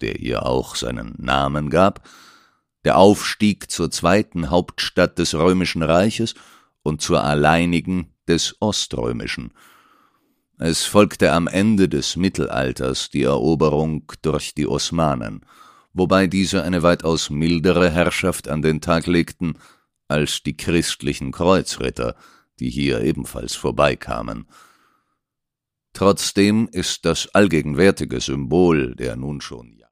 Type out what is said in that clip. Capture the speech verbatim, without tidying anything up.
der ihr auch seinen Namen gab, der Aufstieg zur zweiten Hauptstadt des Römischen Reiches und zur alleinigen des Oströmischen. Es folgte am Ende des Mittelalters die Eroberung durch die Osmanen, wobei diese eine weitaus mildere Herrschaft an den Tag legten als die christlichen Kreuzritter, die hier ebenfalls vorbeikamen. Trotzdem ist das allgegenwärtige Symbol der nun schon